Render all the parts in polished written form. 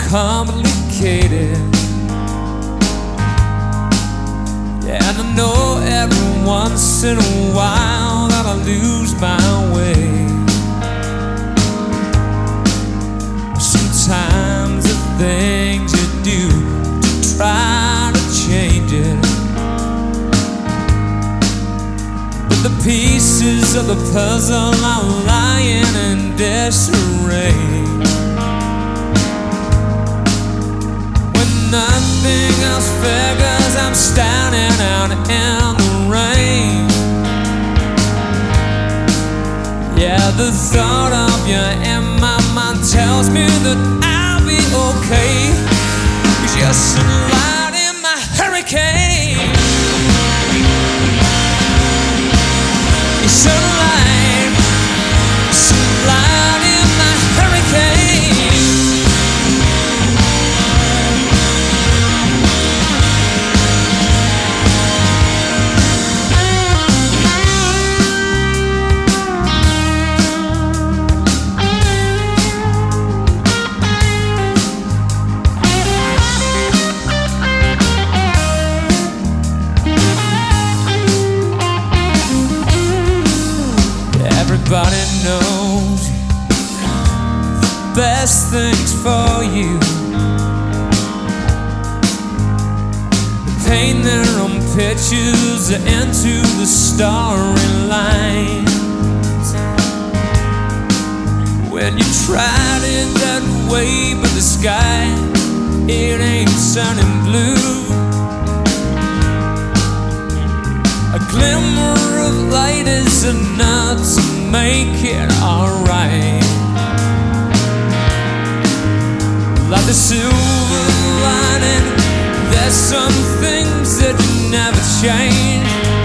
complicated. Yeah, and I know every once in a while that I lose my way. Sometimes the things you do to try to change it, but the pieces of the puzzle are lying in disarray. When nothing else figures, I'm standing out in the rain. Yeah, the thought of you in my mind tells me that I'll be okay, 'cause you're sunlight in my hurricane. You're sunlight, sunlight in my hurricane. Everybody knows the best things for you. Paint their own pictures into the storylines. When you tried it that way, but the sky, it ain't turning blue. A glimmer of light is enough to make it alright. Like the silver lining, there's some things that you never change.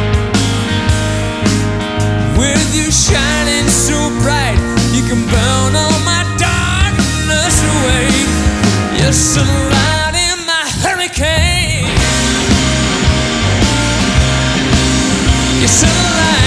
With you shining so bright, you can burn all my darkness away. You're sunlight in my hurricane. You're sunlight.